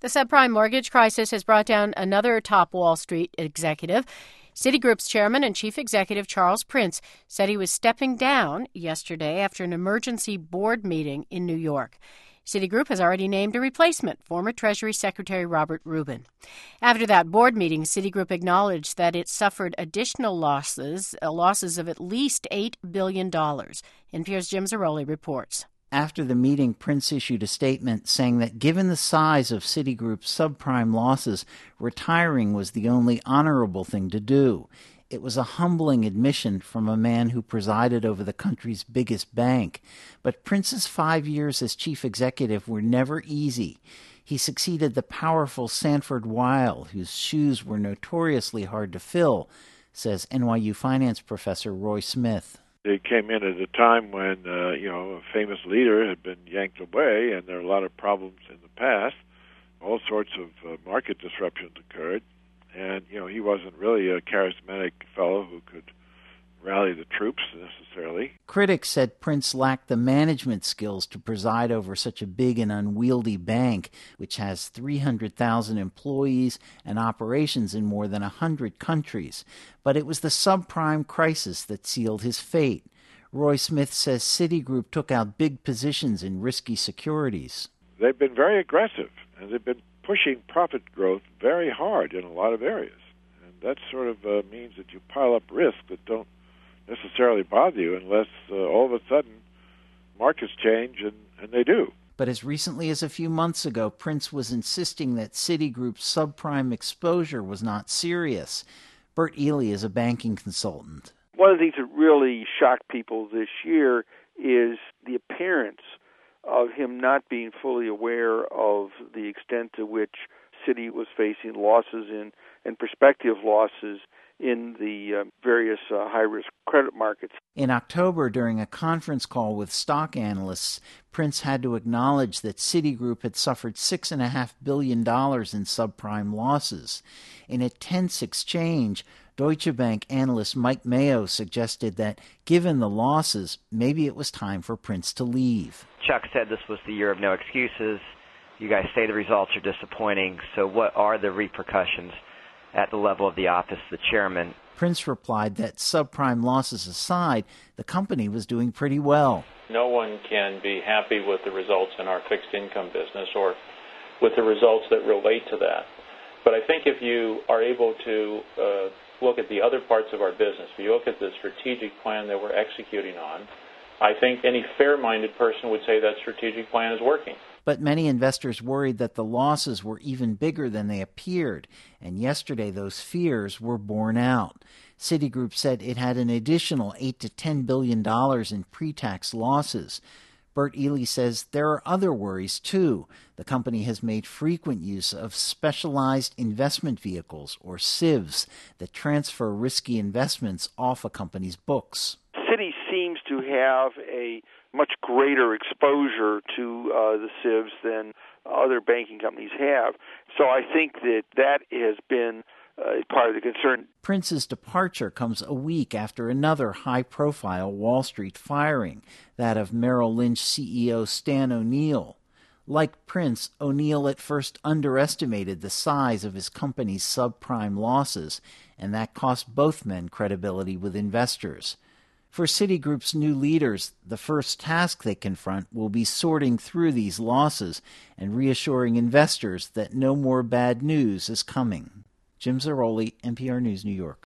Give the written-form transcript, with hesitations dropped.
The subprime mortgage crisis has brought down another top Wall Street executive. Citigroup's chairman and chief executive Charles Prince said he was stepping down yesterday after an emergency board meeting in New York. Citigroup has already named a replacement, former Treasury Secretary Robert Rubin. After that board meeting, Citigroup acknowledged that it suffered additional losses of at least $8 billion. NPR's Jim Zarroli reports. After the meeting, Prince issued a statement saying that given the size of Citigroup's subprime losses, retiring was the only honorable thing to do. It was a humbling admission from a man who presided over the country's biggest bank. But Prince's 5 years as chief executive were never easy. He succeeded the powerful Sanford Weill, whose shoes were notoriously hard to fill, says NYU finance professor Roy Smith. They came in at a time when, a famous leader had been yanked away, and there are a lot of problems in the past. All sorts of market disruptions occurred, and, he wasn't really a charismatic fellow who could rally the troops necessarily. Critics said Prince lacked the management skills to preside over such a big and unwieldy bank, which has 300,000 employees and operations in more than 100 countries. But it was the subprime crisis that sealed his fate. Roy Smith says Citigroup took out big positions in risky securities. They've been very aggressive, and they've been pushing profit growth very hard in a lot of areas. And that sort of means that you pile up risks that don't necessarily bother you unless all of a sudden markets change, and they do. But as recently as a few months ago, Prince was insisting that Citigroup's subprime exposure was not serious. Bert Ely is a banking consultant. One of the things that really shocked people this year is the appearance of him not being fully aware of the extent to which Citi was facing losses and prospective losses in the various high-risk credit markets. In October, during a conference call with stock analysts, Prince had to acknowledge that Citigroup had suffered $6.5 billion in subprime losses. In a tense exchange, Deutsche Bank analyst Mike Mayo suggested that, given the losses, maybe it was time for Prince to leave. Chuck said this was the year of no excuses. You guys say the results are disappointing, so what are the repercussions at the level of the office, the chairman? Prince replied that subprime losses aside, the company was doing pretty well. No one can be happy with the results in our fixed income business or with the results that relate to that. But I think if you are able to look at the other parts of our business, if you look at the strategic plan that we're executing on, I think any fair-minded person would say that strategic plan is working. But many investors worried that the losses were even bigger than they appeared, and yesterday those fears were borne out. Citigroup said it had an additional $8 to $10 billion in pre-tax losses. Bert Ely says there are other worries, too. The company has made frequent use of specialized investment vehicles, or SIVs, that transfer risky investments off a company's books. Citi seems to have a much greater exposure to the SIVs than other banking companies have. So I think that has been part of the concern. Prince's departure comes a week after another high-profile Wall Street firing, that of Merrill Lynch CEO Stan O'Neill. Like Prince, O'Neill at first underestimated the size of his company's subprime losses, and that cost both men credibility with investors. For Citigroup's new leaders, the first task they confront will be sorting through these losses and reassuring investors that no more bad news is coming. Jim Zarroli, NPR News, New York.